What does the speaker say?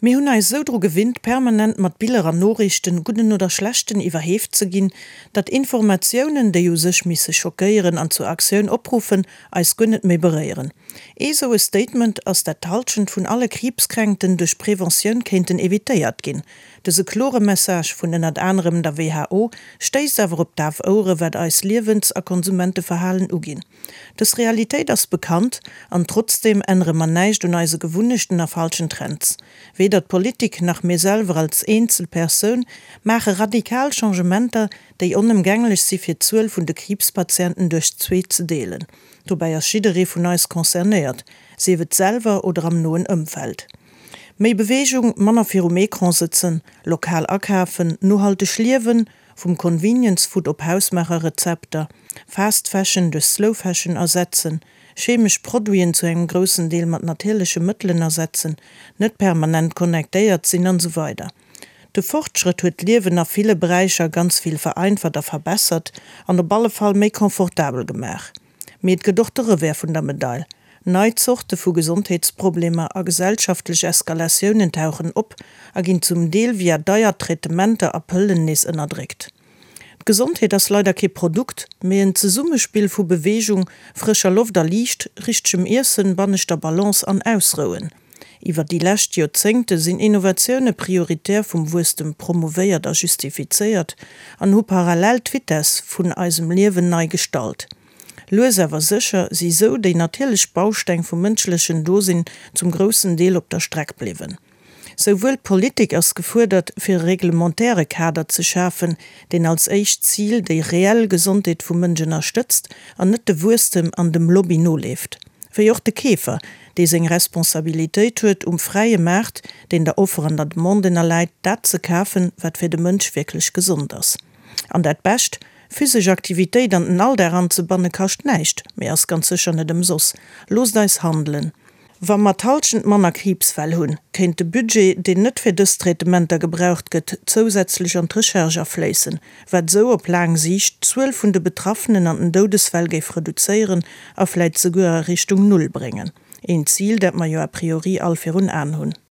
Me hunn eis so dro gewinnt, permanent mat billerer Norrichten guten oder schlechten iwwerheft ze ginn, dat Informationoen déi jo sech misse schockéieren an zu Aktiun oprufen eis gënnet méi bereieren. Eso e Statement ass der Talschen vun alle Krebskränkten duch Präventionun kenten evitéiert ginn. Dese klore Message vun den anderem der WHO steis awer op daf Oure wat eis Liwens a Konsumenteverhalen ugin. Das Realitéit ass bekannt, an trotzdem enre man neicht un eise gewunnechten a falschen Trends. Weder Politik nach mir selber als Einzelperson mache radikal Changementer, die unumgänglich sie für 12 von de Krebspatienten durch 2 zu delen. Dabei ist jeder von uns konzerniert, sie wird selber oder am neuen Umfeld. Mehr Bewegung, man auf ihrem Ekran sitzen, lokal abkaufen, nachhaltig leben, vom Convenience Food op Hausmacherrezepte, Fast Fashion durch Slow Fashion ersetzen, chemisch Produien zu einem großen Deel mit natürliche Mitteln ersetzen, nicht permanent connectiert sind und so weiter. Der Fortschritt huet Leben nach viele Bereiche ganz viel vereinfacht und verbessert, an der alle Fall mehr komfortabel gemacht. Mit gedochtere wär von der Medaille. Neuzochte vu Gesundheitsprobleme a gesellschaftliche Eskalationen tauchen op, a gin zum Deel via Deiertretemente a Pëllennis ënnerdrigt. Gesundheit as leider ke Produkt, mé en Zesummespiel vu Bewegung, frischer Luft der Licht, richtem Essen, bannechter Balance an Ausrouen. Iwer die lächt Jozengte sinn Innovationune prioritär vum Wustem promovéiert a justifizeiert, an ho parallel Twitters vun eisem Liewen nei stalt. Loesewer sicher si so déi natilech Baustein vum mënschlechen Dosinn zum grossen Deel op der Streck bliwen. Sowohl Politik als gefordert fir reglementäre Kader ze schafen, den als eicht Ziel déi reell Gesundheit vum Mënschen erstützt an net de Wurstem an dem Lobby no left. Fir joch de Käfer, déi seg Responsabiltäit huet freie Markt, den der Offer an dat Monden erleit dat ze kafen, wat fir de Mënsch wirklich gesund ass. An dat best, physische Aktivitéit an den all daran ze banne kascht neicht, mé ass ganz sicher net dem Sos. Los deis handeln. Wa mat talschend Manner Krebsfäll hunn, kennt de Budget den net fir dës Tretementer gebraucht gëtt zusätzlich an Rechercher flessen, wat so op lang Sicht 12 vun de Betroffenen an den Todesfall geif reduzéieren a läit sogar Richtung Null bringen. Ein Ziel, dat ma jo a priori all fir hun anhunn.